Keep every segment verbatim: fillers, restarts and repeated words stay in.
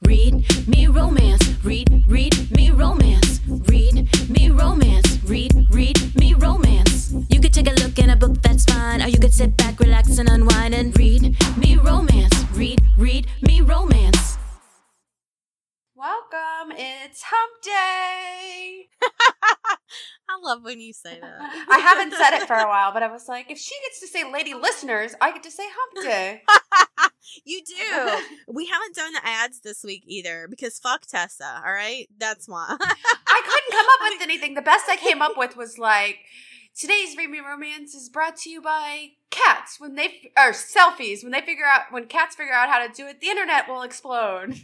Read me romance. Read, read me romance. Read me romance. Read, read me romance. You could take a look in a book, that's fine. Or you could sit back, relax, and unwind and read me romance. Read, read me romance. Welcome, it's hump day. I love when you say that. I haven't said it for a while, but I was like, if she gets to say lady listeners, I get to say hump day. You do. We haven't done the ads this week either because fuck Tessa, all right? That's why. I couldn't come up with anything. The best I came up with was like, today's Read Me Romance is brought to you by cats. When they, or selfies. When they figure out, when cats figure out how to do it, the internet will explode.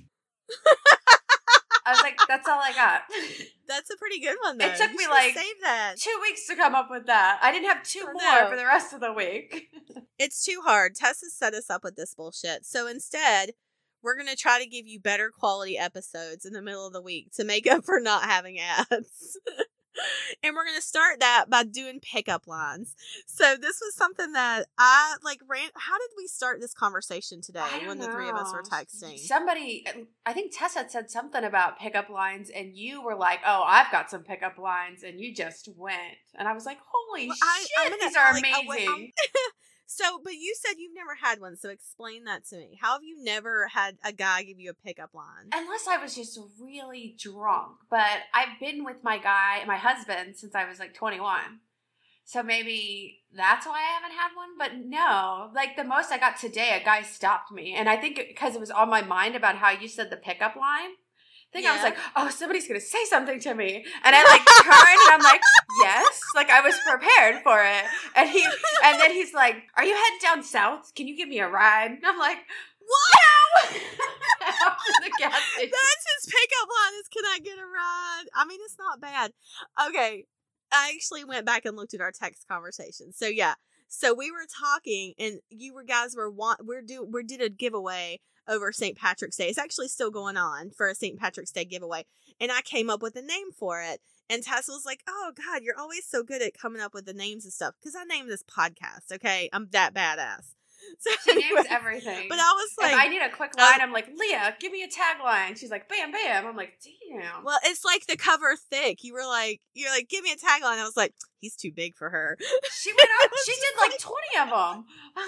I was like, that's all I got. That's a pretty good one, though. It took you me like save that. two weeks to come up with that. I didn't have two Oh, more no. for the rest of the week. It's too hard. Tessa set us up with this bullshit. So instead, we're going to try to give you better quality episodes in the middle of the week to make up for not having ads. And we're going to start that by doing pickup lines. So this was something that I, like, ran. How did we start this conversation today I when don't the three of us were know. texting? Somebody, I think Tess had said something about pickup lines, and you were like, "Oh, I've got some pickup lines," and you just went. And I was like, "Holy Well, I- shit, I'm gonna- these are like, I went- amazing!" So, but you said you've never had one, so explain that to me. How have you never had a guy give you a pickup line? Unless I was just really drunk, but I've been with my guy, my husband, since I was like twenty-one. So maybe that's why I haven't had one. But no, like the most I got today, a guy stopped me, and I think because it was on my mind about how you said the pickup line. I think I was Yeah. like, oh, somebody's going to say something to me. And I like turned and I'm like, yes. Like I was prepared for it. And he, and then he's like, are you heading down south? Can you give me a ride? And I'm like, What? no. After the gas station. That's his pickup line is, can I get a ride? I mean, it's not bad. Okay. I actually went back and looked at our text conversation. So yeah. So we were talking and you were guys were want, we're do, we did a giveaway over Saint Patrick's Day. It's actually still going on for a Saint Patrick's Day giveaway. And I came up with a name for it. And Tessa was like, oh, God, you're always so good at coming up with the names and stuff. Because I named this podcast, okay? I'm that badass. So She anyway, names everything. But I was like... if I need a quick line, I'm like, Leah, give me a tagline. She's like, bam, bam. I'm like, damn. Well, it's like the cover thick. You were like, you're like, give me a tagline. I was like, he's too big for her. She went out, she did like twenty of them.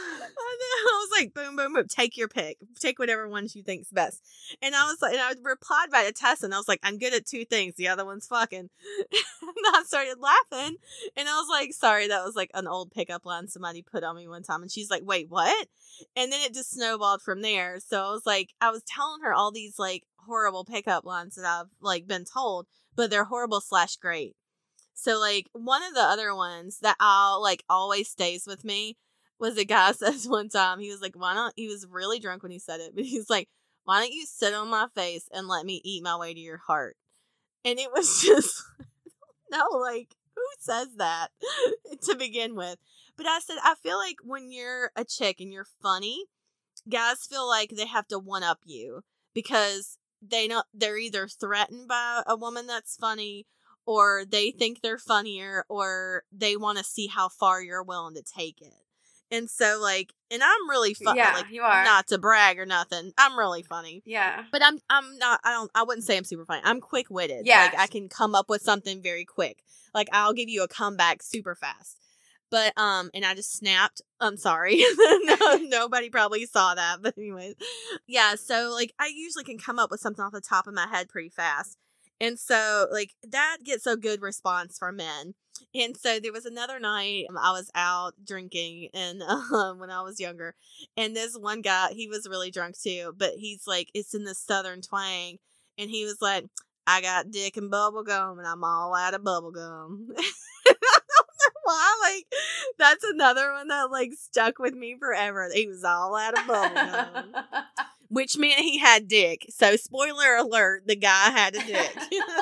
I was like, boom, boom, boom. Take your pick. Take whatever ones you think's best. And I was like, and I replied back to Tessa, and I was like, I'm good at two things. The other one's fucking. And I started laughing, and I was like, sorry, that was like an old pickup line somebody put on me one time. And she's like, wait, what? And then it just snowballed from there. So I was like, I was telling her all these like horrible pickup lines that I've like been told, but they're horrible slash great. So like one of the other ones that I'll like always stays with me was a guy says one time, he was like, why not? He was really drunk when he said it, but he's like, why don't you sit on my face and let me eat my way to your heart? And it was just, no, like, who says that to begin with? But I said, I feel like when you're a chick and you're funny, guys feel like they have to one up you because they know they're either threatened by a woman that's funny, or they think they're funnier, or they want to see how far you're willing to take it. And so, like, and I'm really funny. Yeah, like, you are. Not to brag or nothing. I'm really funny. Yeah. But I'm I'm not, I don't, I wouldn't say I'm super funny. I'm quick-witted. Yes. Like, I can come up with something very quick. Like, I'll give you a comeback super fast. But, um, and I just snapped. I'm sorry. no, nobody probably saw that. But anyways. Yeah, so, like, I usually can come up with something off the top of my head pretty fast. And so, like, that gets a good response from men. And so there was another night um, I was out drinking and uh, when I was younger. And this one guy, he was really drunk too. But he's like, it's in the southern twang. And he was like, I got dick and bubble gum and I'm all out of bubble gum. I don't know why. Like, that's another one that, like, stuck with me forever. He was all out of bubble gum. Which meant he had dick. So, spoiler alert, the guy had a dick.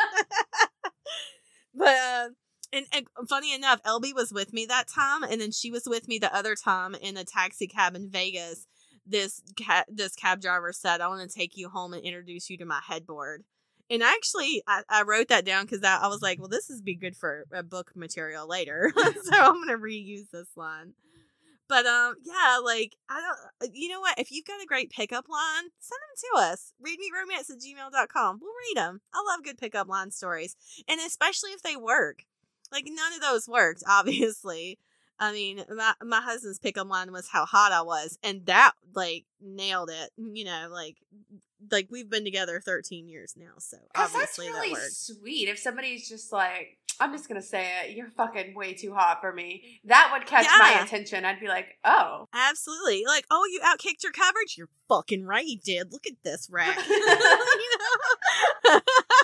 But, uh, and, and funny enough, L B was with me that time, and then she was with me the other time in a taxi cab in Vegas. This ca- this cab driver said, I want to take you home and introduce you to my headboard. And actually, I, I wrote that down because I, I was like, well, this is be good for a book material later. So I'm going to reuse this line. But, um, yeah, like, I don't, you know what? If you've got a great pickup line, send them to us. read me romance at gmail dot com. We'll read them. I love good pickup line stories. And especially if they work. Like, none of those worked, obviously. I mean, my, my husband's pickup line was how hot I was. And that, like, nailed it. You know, like, like we've been together thirteen years now. So, obviously that's really that worked. sweet. If somebody's just like, I'm just going to say it, you're fucking way too hot for me. That would catch Yeah. my attention. I'd be like, oh. Absolutely. Like, oh, you outkicked your coverage? You're fucking right you did. Look at this wreck. You know?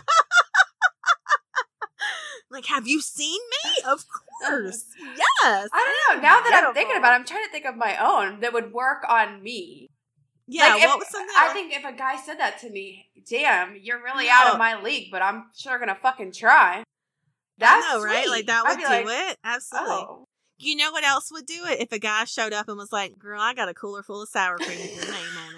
Like, have you seen me? Of course. Yes. I don't know. Now that I'm Beautiful. thinking about it, I'm trying to think of my own that would work on me. Yeah, Like, if- what was something I else? think if a guy said that to me, damn, you're really No. out of my league, but I'm sure gonna fucking try. That's I know, right? sweet. Like, that I'd would be do like, it. Absolutely. Oh. You know what else would do it? If a guy showed up and was like, girl, I got a cooler full of sour cream with your name on it.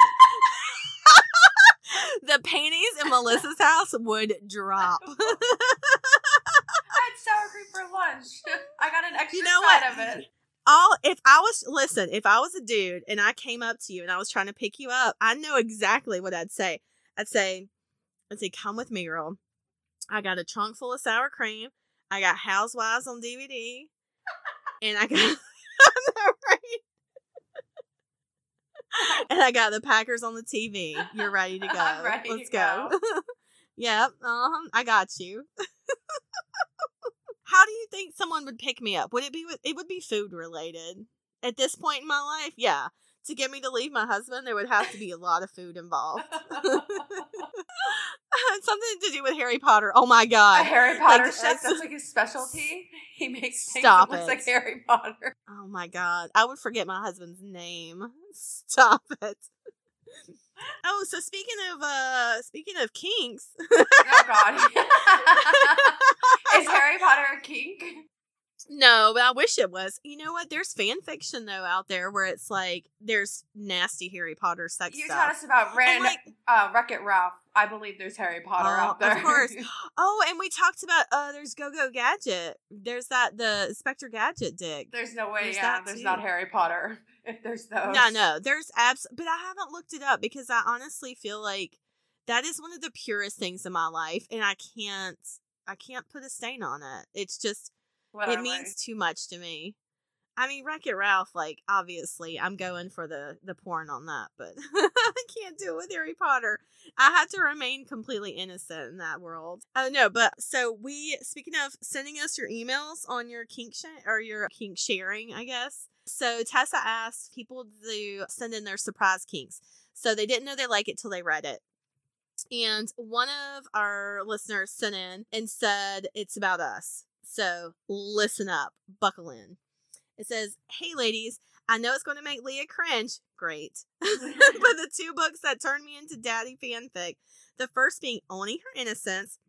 The panties in Melissa's house would drop. I had sour cream for lunch. I got an extra You know side what? of it. All if I was listen, if I was a dude and I came up to you and I was trying to pick you up, I know exactly what I'd say. I'd say, I'd say, come with me, girl. I got a trunk full of sour cream. I got Housewives on D V D, and I got, I know, right? And I got the Packers on the T V. You're ready to go. I'm ready Let's to go. go. Yep. Um, I got you. How do you think someone would pick me up? Would it be with, it would be food related. At this point in my life, yeah. To get me to leave my husband, there would have to be a lot of food involved. Something to do with Harry Potter. Oh my A god. Harry Potter Like, chef, that's- that's like his specialty. He makes things Stop that looks it. like Harry Potter. Oh my god. I would forget my husband's name. Stop it. Oh, so speaking of uh speaking of kinks. Oh god. Is Harry Potter a kink? No, but I wish it was. You know what? There's fan fiction though out there where it's like there's nasty Harry Potter sex You stuff. taught us about And, Ren, like- uh, Wreck-It Ralph. I believe there's Harry Potter Oh, out there. of course. Oh, and we talked about uh there's Go-Go Gadget. There's that the Inspector Gadget dick. There's no way, There's yeah, that there's too. not Harry Potter. If there's those. No, no, there's abs but I haven't looked it up because I honestly feel like that is one of the purest things in my life and I can't I can't put a stain on it. It's just Whatever. it means too much to me. I mean, Wreck-It Ralph, like, obviously, I'm going for the, the porn on that, but I can't do it with Harry Potter. I had to remain completely innocent in that world. Oh, no, but, so we, speaking of sending us your emails on your kink, sh- or your kink sharing, I guess. So, Tessa asked people to send in their surprise kinks. So, they didn't know they like it till they read it. And one of our listeners sent in and said, it's about us. So, listen up. Buckle in. It says, hey ladies, I know it's going to make Leah cringe. Great. But the two books that turned me into daddy fanfic, the first being Owning Her Innocence,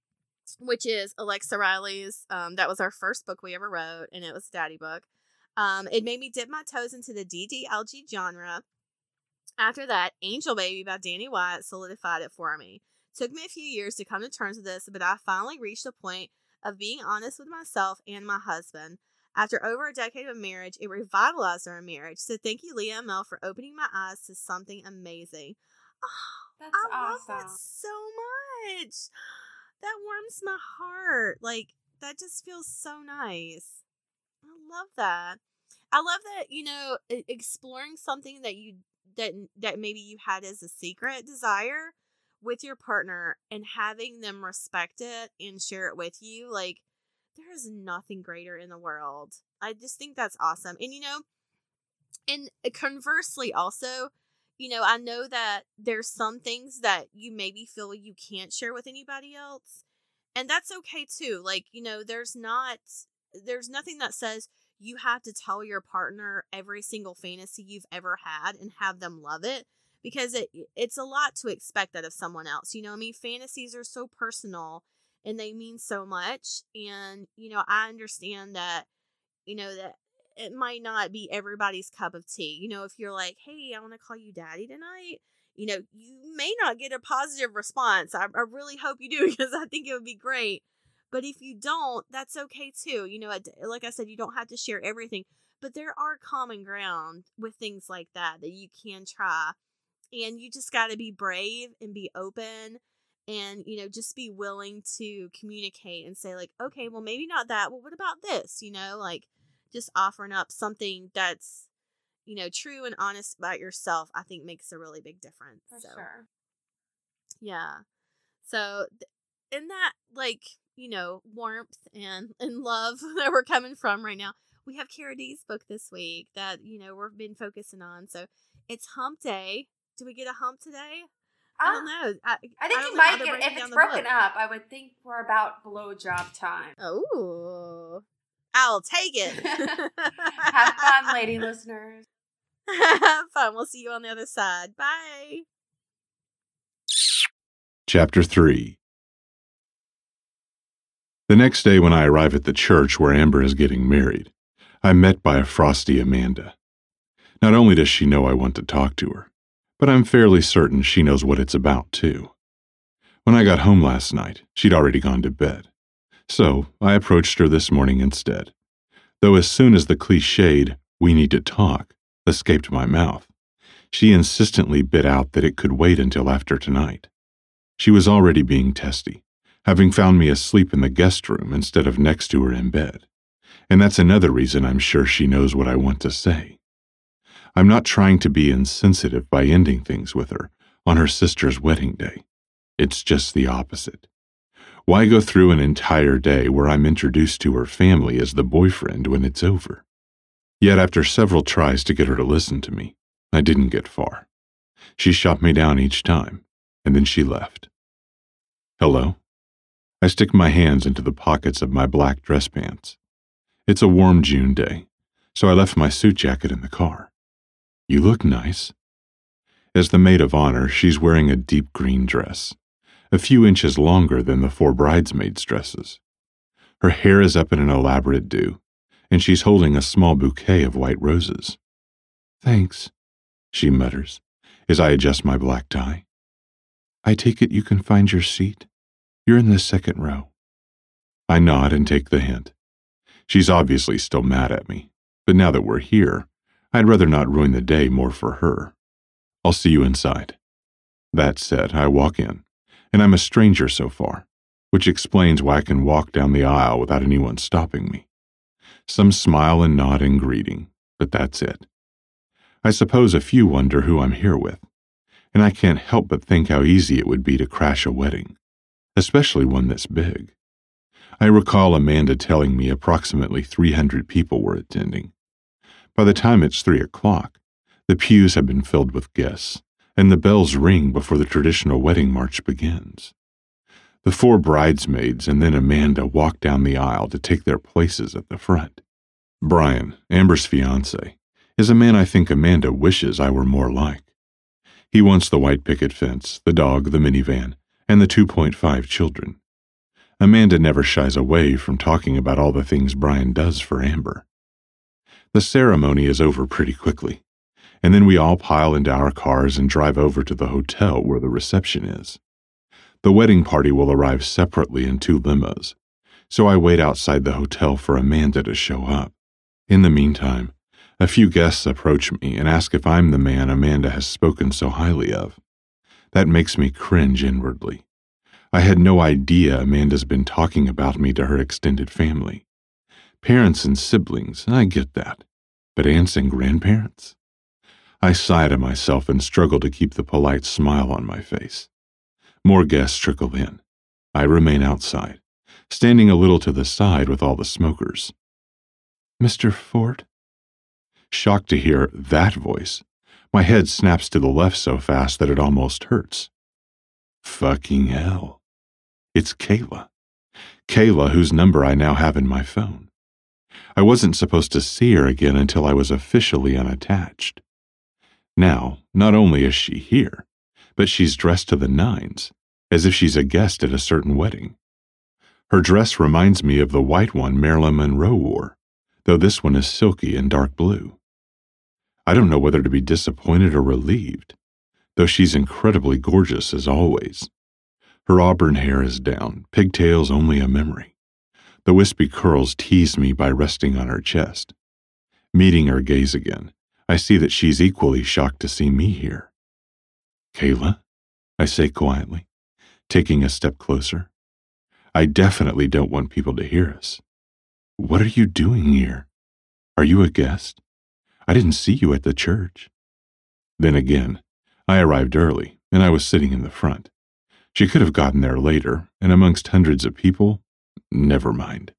which is Alexa Riley's, um, that was our first book we ever wrote, and it was a daddy book. Um, it made me dip my toes into the D D L G genre. After that, Angel Baby by Danny Wyatt solidified it for me. Took me a few years to come to terms with this, but I finally reached a point of being honest with myself and my husband. After over a decade of marriage, it revitalized our marriage. So thank you, Leah and Mel, for opening my eyes to something amazing. Oh, That's I love awesome. that so much. That warms my heart. Like, that just feels so nice. I love that. I love that, you know, e- exploring something that you that that maybe you had as a secret desire with your partner and having them respect it and share it with you. Like, there is nothing greater in the world. I just think that's awesome. And, you know, and conversely also, you know, I know that there's some things that you maybe feel you can't share with anybody else. And that's okay too. Like, you know, there's not, there's nothing that says you have to tell your partner every single fantasy you've ever had and have them love it. Because it it's a lot to expect that of someone else. You know, I mean, fantasies are so personal. And they mean so much. And, you know, I understand that, you know, that it might not be everybody's cup of tea. You know, if you're like, hey, I want to call you daddy tonight, you know, you may not get a positive response. I, I really hope you do because I think it would be great. But if you don't, that's okay too. You know, like I said, you don't have to share everything. But there are common ground with things like that that you can try. And you just got to be brave and be open and, you know, just be willing to communicate and say like, okay, well, maybe not that. Well, what about this? You know, like just offering up something that's, you know, true and honest about yourself, I think makes a really big difference. For so, sure. Yeah. So in that, like, you know, warmth and, and love that we're coming from right now, we have Cara D's book this week that, you know, we've been focusing on. So it's hump day. Do we get a hump today? I don't know. I, I think I you know might how they're get, breaking if down it's the broken book. up, I would think we're about blowjob time. Oh, I'll take it. Have fun, lady listeners. Have fun. We'll see you on the other side. Bye. Chapter three. The next day when I arrive at the church where Amber is getting married, I'm met by a frosty Amanda. Not only does she know I want to talk to her, but I'm fairly certain she knows what it's about, too. When I got home last night, she'd already gone to bed. So I approached her this morning instead, though as soon as the cliched, "we need to talk," escaped my mouth, she insistently bit out that it could wait until after tonight. She was already being testy, having found me asleep in the guest room instead of next to her in bed. And that's another reason I'm sure she knows what I want to say. I'm not trying to be insensitive by ending things with her on her sister's wedding day. It's just the opposite. Why go through an entire day where I'm introduced to her family as the boyfriend when it's over? Yet after several tries to get her to listen to me, I didn't get far. She shot me down each time, and then she left. Hello? I stick my hands into the pockets of my black dress pants. It's a warm June day, so I left my suit jacket in the car. You look nice. As the maid of honor, she's wearing a deep green dress, a few inches longer than the four bridesmaids' dresses. Her hair is up in an elaborate do, and she's holding a small bouquet of white roses. Thanks, she mutters, as I adjust my black tie. I take it you can find your seat? You're in the second row. I nod and take the hint. She's obviously still mad at me, but now that we're here, I'd rather not ruin the day more for her. I'll see you inside. That said, I walk in, and I'm a stranger so far, which explains why I can walk down the aisle without anyone stopping me. Some smile and nod in greeting, but that's it. I suppose a few wonder who I'm here with, and I can't help but think how easy it would be to crash a wedding, especially one this big. I recall Amanda telling me approximately three hundred people were attending. By the time it's three o'clock, the pews have been filled with guests, and the bells ring before the traditional wedding march begins. The four bridesmaids and then Amanda walk down the aisle to take their places at the front. Brian, Amber's fiancé, is a man I think Amanda wishes I were more like. He wants the white picket fence, the dog, the minivan, and the two point five children. Amanda never shies away from talking about all the things Brian does for Amber. The ceremony is over pretty quickly, and then we all pile into our cars and drive over to the hotel where the reception is. The wedding party will arrive separately in two limos, so I wait outside the hotel for Amanda to show up. In the meantime, a few guests approach me and ask if I'm the man Amanda has spoken so highly of. That makes me cringe inwardly. I had no idea Amanda's been talking about me to her extended family. Parents and siblings, I get that. But aunts and grandparents? I sigh to myself and struggle to keep the polite smile on my face. More guests trickle in. I remain outside, standing a little to the side with all the smokers. Mister Ford? Shocked to hear that voice, my head snaps to the left so fast that it almost hurts. Fucking hell. It's Kayla. Kayla, whose number I now have in my phone. I wasn't supposed to see her again until I was officially unattached. Now, not only is she here, but she's dressed to the nines, as if she's a guest at a certain wedding. Her dress reminds me of the white one Marilyn Monroe wore, though this one is silky and dark blue. I don't know whether to be disappointed or relieved, though she's incredibly gorgeous as always. Her auburn hair is down, pigtails only a memory. The wispy curls tease me by resting on her chest. Meeting her gaze again, I see that she's equally shocked to see me here. Kayla, I say quietly, taking a step closer. I definitely don't want people to hear us. What are you doing here? Are you a guest? I didn't see you at the church. Then again, I arrived early, and I was sitting in the front. She could have gotten there later, and amongst hundreds of people, never mind.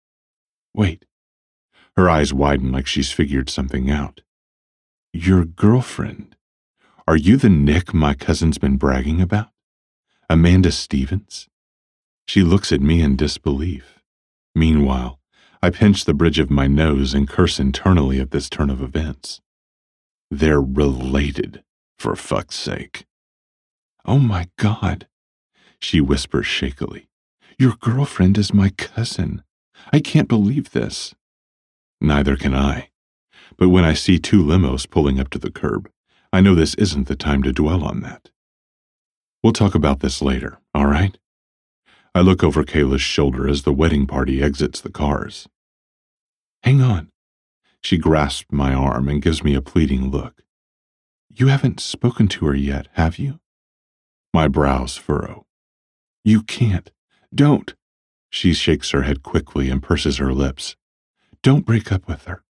Wait. Her eyes widen like she's figured something out. Your girlfriend. Are you the Nick my cousin's been bragging about? Amanda Stevens? She looks at me in disbelief. Meanwhile, I pinch the bridge of my nose and curse internally at this turn of events. They're related, for fuck's sake. Oh my God, she whispers shakily. Your girlfriend is my cousin. I can't believe this. Neither can I. But when I see two limos pulling up to the curb, I know this isn't the time to dwell on that. We'll talk about this later, all right? I look over Kayla's shoulder as the wedding party exits the cars. Hang on. She grasps my arm and gives me a pleading look. You haven't spoken to her yet, have you? My brows furrow. You can't. Don't. She shakes her head quickly and purses her lips. Don't break up with her.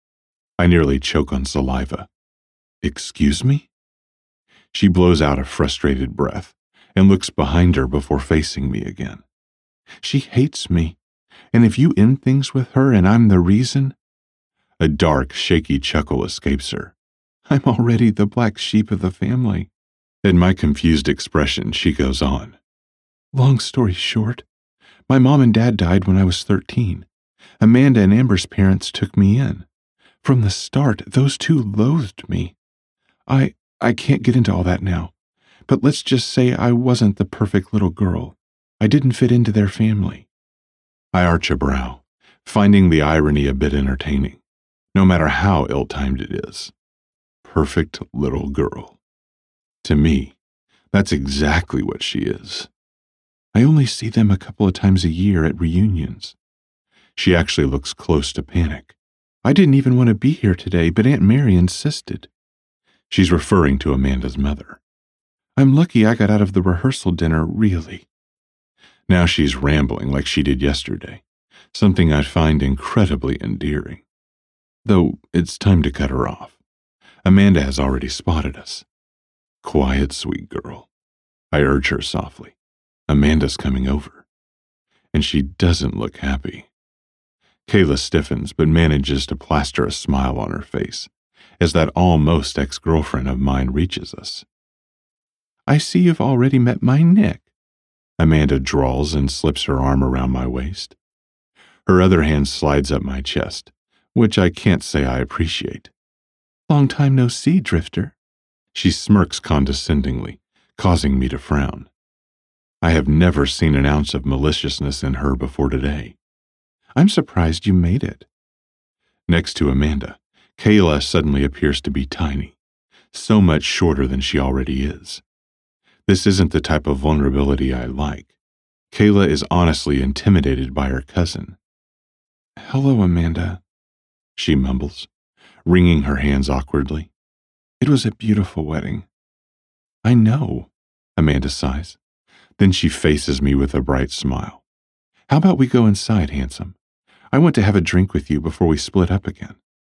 I nearly choke on saliva. Excuse me? She blows out a frustrated breath and looks behind her before facing me again. She hates me, and if you end things with her and I'm the reason... A dark, shaky chuckle escapes her. I'm already the black sheep of the family. In my confused expression, she goes on. Long story short, my mom and dad died when I was thirteen. Amanda and Amber's parents took me in. From the start, those two loathed me. I, I can't get into all that now, but let's just say I wasn't the perfect little girl. I didn't fit into their family. I arch a brow, finding the irony a bit entertaining, no matter how ill-timed it is. Perfect little girl. To me, that's exactly what she is. I only see them a couple of times a year at reunions. She actually looks close to panic. I didn't even want to be here today, but Aunt Mary insisted. She's referring to Amanda's mother. I'm lucky I got out of the rehearsal dinner, really. Now she's rambling like she did yesterday, something I find incredibly endearing. Though it's time to cut her off. Amanda has already spotted us. Quiet, sweet girl. I urge her softly. Amanda's coming over. And she doesn't look happy. Kayla stiffens but manages to plaster a smile on her face as that almost ex-girlfriend of mine reaches us. I see you've already met my Nick. Amanda drawls and slips her arm around my waist. Her other hand slides up my chest, which I can't say I appreciate. Long time no see, Drifter. She smirks condescendingly, causing me to frown. I have never seen an ounce of maliciousness in her before today. I'm surprised you made it. Next to Amanda, Kayla suddenly appears to be tiny, so much shorter than she already is. This isn't the type of vulnerability I like. Kayla is honestly intimidated by her cousin. Hello, Amanda, she mumbles, wringing her hands awkwardly. It was a beautiful wedding. I know, Amanda sighs. Then she faces me with a bright smile. How about we go inside, handsome? I want to have a drink with you before we split up again.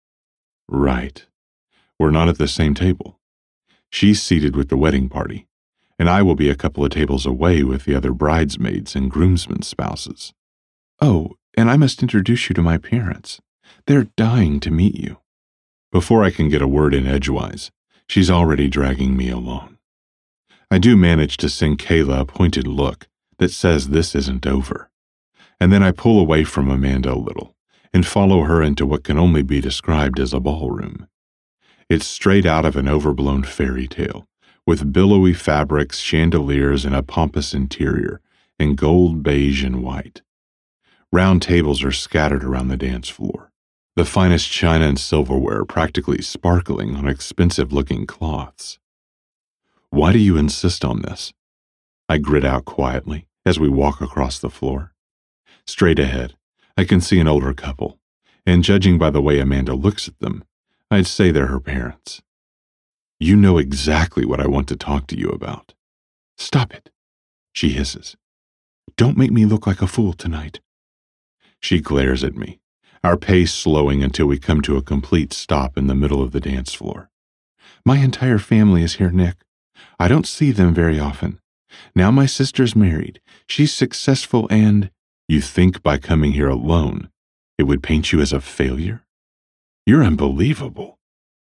Right. We're not at the same table. She's seated with the wedding party, and I will be a couple of tables away with the other bridesmaids and groomsmen's spouses. Oh, and I must introduce you to my parents. They're dying to meet you. Before I can get a word in edgewise, she's already dragging me along. I do manage to send Kayla a pointed look that says this isn't over, and then I pull away from Amanda a little and follow her into what can only be described as a ballroom. It's straight out of an overblown fairy tale, with billowy fabrics, chandeliers, and a pompous interior in gold, beige, and white. Round tables are scattered around the dance floor, the finest china and silverware practically sparkling on expensive-looking cloths. Why do you insist on this? I grit out quietly as we walk across the floor. Straight ahead, I can see an older couple, and judging by the way Amanda looks at them, I'd say they're her parents. You know exactly what I want to talk to you about. Stop it, she hisses. Don't make me look like a fool tonight. She glares at me, our pace slowing until we come to a complete stop in the middle of the dance floor. My entire family is here, Nick. I don't see them very often. Now my sister's married. She's successful and, you think by coming here alone, it would paint you as a failure? You're unbelievable.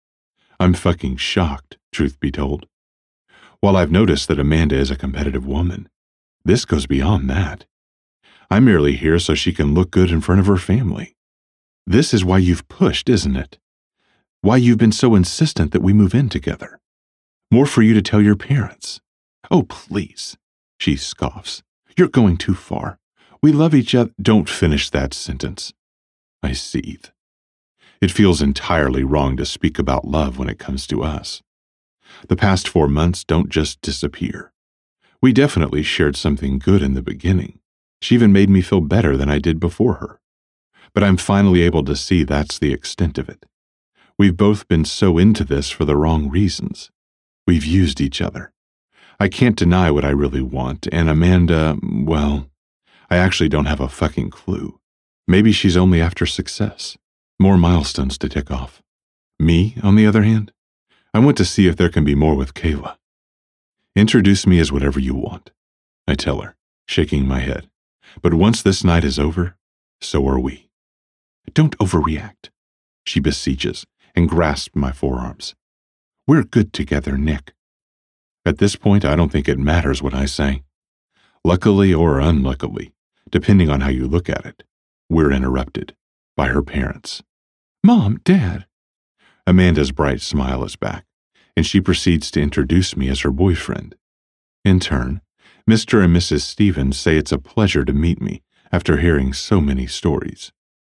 I'm fucking shocked, truth be told. While I've noticed that Amanda is a competitive woman, this goes beyond that. I'm merely here so she can look good in front of her family. This is why you've pushed, isn't it? Why you've been so insistent that we move in together. More for you to tell your parents. Oh, please, she scoffs. You're going too far. We love each other. Don't finish that sentence. I seethe. It feels entirely wrong to speak about love when it comes to us. The past four months don't just disappear. We definitely shared something good in the beginning. She even made me feel better than I did before her. But I'm finally able to see that's the extent of it. We've both been so into this for the wrong reasons. We've used each other. I can't deny what I really want, and Amanda, well, I actually don't have a fucking clue. Maybe she's only after success. More milestones to tick off. Me, on the other hand, I want to see if there can be more with Kayla. Introduce me as whatever you want, I tell her, shaking my head. But once this night is over, so are we. Don't overreact, she beseeches and grasps my forearms. We're good together, Nick. At this point, I don't think it matters what I say. Luckily or unluckily, depending on how you look at it, we're interrupted by her parents. Mom, Dad. Amanda's bright smile is back, and she proceeds to introduce me as her boyfriend. In turn, Mister and Missus Stevens say it's a pleasure to meet me after hearing so many stories.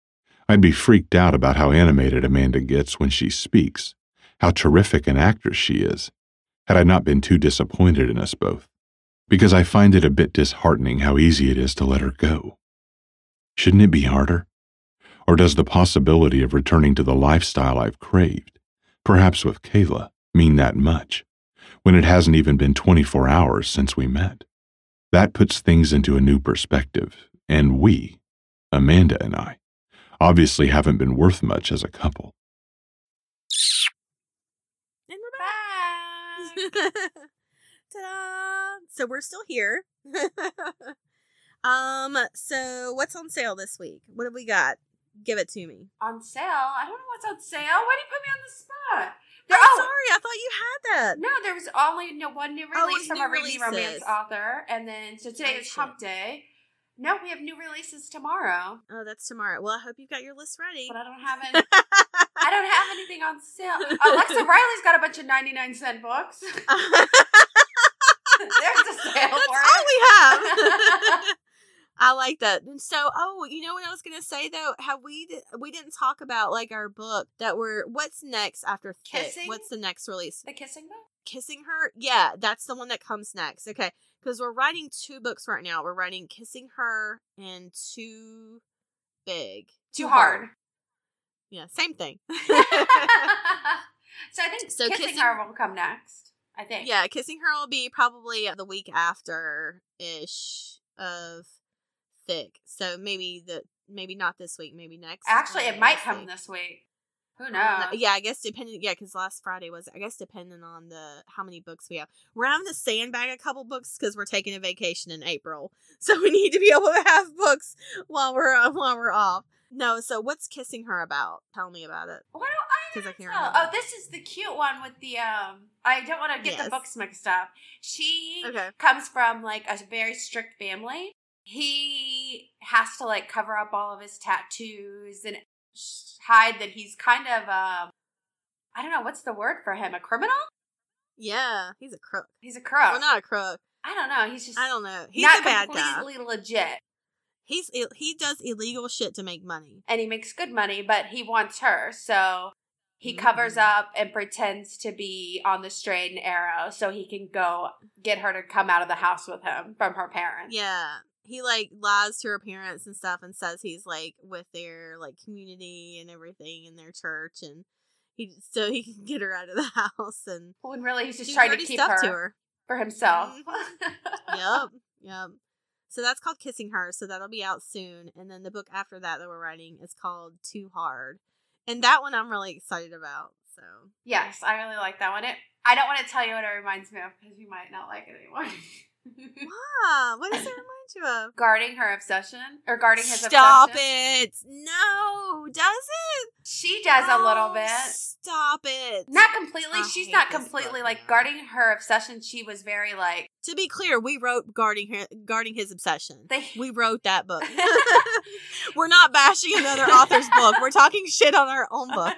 I'd be freaked out about how animated Amanda gets when she speaks, how terrific an actress she is, had I not been too disappointed in us both, because I find it a bit disheartening how easy it is to let her go. Shouldn't it be harder? Or does the possibility of returning to the lifestyle I've craved, perhaps with Kayla, mean that much, when it hasn't even been twenty-four hours since we met? That puts things into a new perspective, and we, Amanda and I, obviously haven't been worth much as a couple. And we're back. Ta-da! So we're still here. um, so what's on sale this week? What have we got? Give it to me. On sale? I don't know what's on sale. Why do you put me on the spot? There, I'm oh, sorry, I thought you had that. No, there was only no one new Oh, release it's from new a Read Me Romance releases. author, and then so today Oh, is shit. Hump Day. No, we have new releases tomorrow, Oh, that's tomorrow. Well, I hope you've got your list ready. but I don't have any. I don't have anything on sale. Alexa Riley's got a bunch of ninety-nine cent books. There's a sale That's for all it. we have. I like that. And so, oh, you know what I was gonna say though? Have we we didn't talk about like our book that we're what's next after Thick? Kissing? What's the next release? The kissing book? Kissing Her? Yeah, that's the one that comes next. Okay, because we're writing two books right now. We're writing Kissing Her and Too Big. Too hard. Yeah, same thing. So I think So kissing, Kissing- her will come next. I think. Yeah, Kissing Her will be probably the week after ish of Thick. So maybe the maybe not this week, maybe next. Actually, uh, it might next come week. this week. Who Um, knows? yeah, I guess depending. Yeah, because last Friday was. I guess depending on the how many books we have, we're having to sandbag a couple books because we're taking a vacation in April, so we need to be able to have books while we're uh, while we're off. No, so what's Kissing Her about? Tell me about it. Why don't I? 'Cause I can't tell? remember. Oh, this is the cute one with the um. I don't want to get Yes. the books mixed up. She Okay. comes from like a very strict family. He has to like cover up all of his tattoos and hide that he's kind of um. I don't know what's the word for him. A criminal? Yeah, he's a crook. He's a crook. Well, not a crook. I don't know. He's just I don't know. He's not a bad guy. completely legit. He's he does illegal shit to make money. And he makes good money, but he wants her. So he Mm-hmm. covers up and pretends to be on the straight and narrow so he can go get her to come out of the house with him from her parents. Yeah. He, like, lies to her parents and stuff and says he's, like, with their, like, community and everything in their church. And he so he can get her out of the house. And When really he's just she's trying to already keep stuffed her, to her. for himself. Yep. Yep. So that's called Kissing Her. So that'll be out soon. And then the book after that that we're writing is called Too Hard. And that one I'm really excited about. So Yes, I really like that one. It, I don't want to tell you what it reminds me of because you might not like it anymore. wow, what does it remind you of? Guarding her obsession or guarding his Stop obsession. it! No, does it? She does a little Oh, bit. Stop it! Not completely. I She's hate not this completely book like now. guarding her obsession. She was very like To be clear, we wrote guarding her, guarding his obsession. they. We wrote that book. We're not bashing another author's book. We're talking shit on our own book.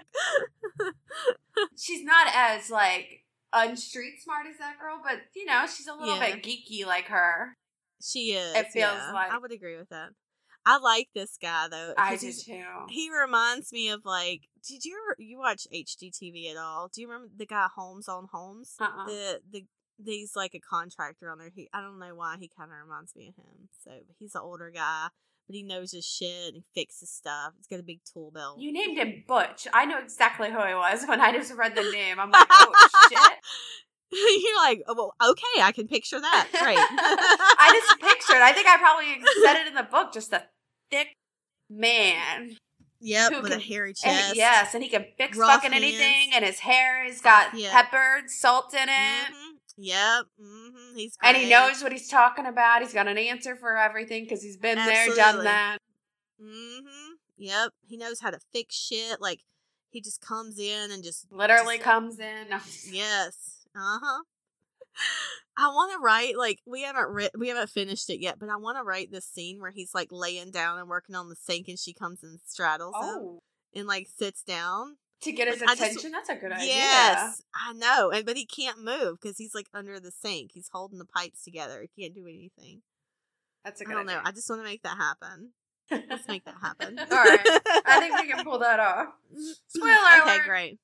She's not as like unstreet smart as that girl, but you know she's a little Yeah. bit geeky like her. She is. It feels yeah. like- I would agree with that. I like this guy though. I 'cause do he's- too. He reminds me of like. Did you ever you watch H G T V at all? Do you remember the guy Holmes on Holmes? Uh-uh. The the he's like a contractor on there. He I don't know why he kind of reminds me of him. So but he's an older guy, but he knows his shit and he fixes stuff. He's got a big tool belt. You named him Butch. I know exactly who he was when I just read the name. I'm like, oh shit. You're like, oh, well, okay, I can picture that. Great. I just pictured. I think I probably said it in the book. Just a thick man. Yep, who with a can- hairy And chest. he- yes, and he can fix Rough fucking hands. anything. And his hair has got Yeah. peppered salt in it. Mhm. Yep. Mm-hmm. He's great. And he knows what he's talking about. He's got an answer for everything because he's been there, done Absolutely. that. Mm-hmm. Yep. He knows how to fix shit. Like he just comes in and just Literally just- comes in. No. Yes. Uh huh. I want to write like we haven't writ- we haven't finished it yet, but I want to write this scene where he's like laying down and working on the sink, and she comes and straddles him Oh. and like sits down. To get his Like, I just- attention? That's a good idea. Yes, I know, and but he can't move because he's like under the sink. He's holding the pipes together. He can't do anything. That's a I good don't know. idea. I just want to make that happen. Let's make that happen. All right. I think we can pull that off. Spoiler Okay, alert. great.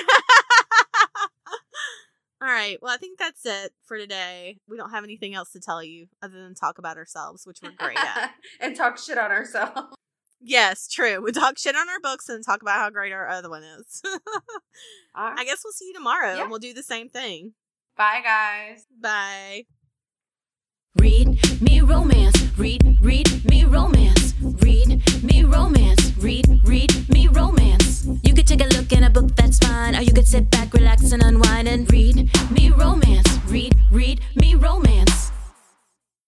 All right. Well, I think that's it for today. We don't have anything else to tell you other than talk about ourselves, which we're great at. And talk shit on ourselves. Yes, true. We talk shit on our books and talk about how great our other one is. All right. I guess we'll see you tomorrow Yeah. and we'll do the same thing. Bye, guys. Bye. Read me romance. Read, read me romance.